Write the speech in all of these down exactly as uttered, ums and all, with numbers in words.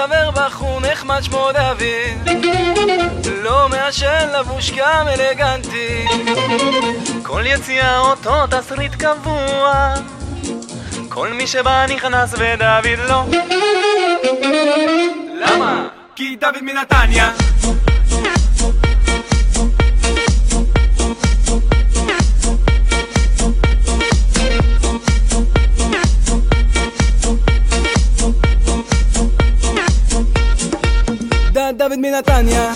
חבר בחור נחמד שמו דוד, לא מעשן, לבוש גם אלגנטי, כל יציאה אותו תסריט קבוע, כל מי שבא נכנס ודוד לא. למה? כי דוד מנתניה. דוד מנתניה.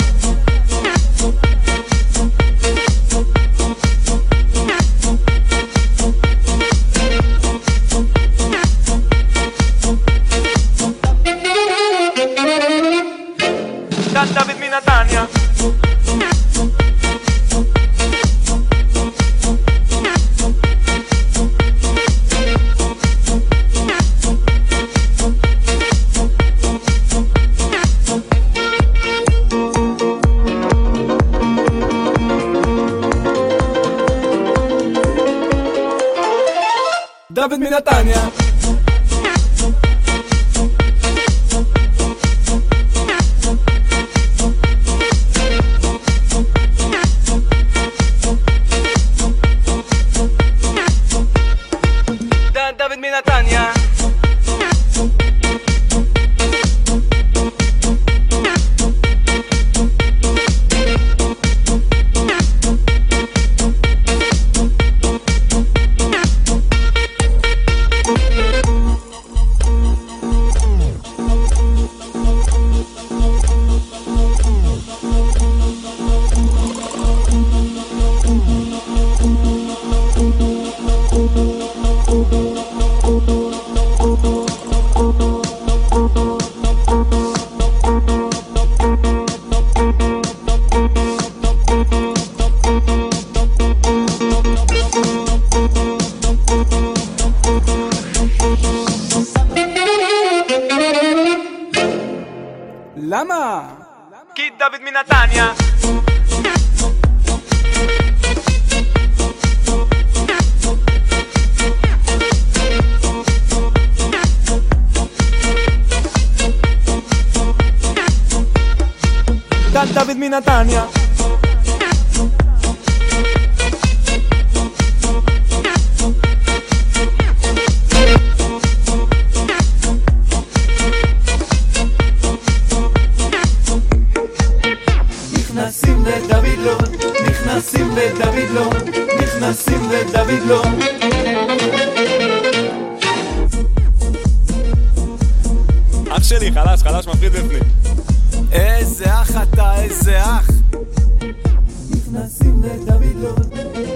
דוד מנתניה. דוד מנתניה. דוד מנתניה. למה? כי דוד מנתניה. דוד מנתניה. נכנסים ודוד לא, נכנסים ודוד לא, נכנסים ודוד לא. אח שלי, חלש, חלש מפחיד בפנים. איזה אח אתה, איזה אח. נכנסים ודוד לא.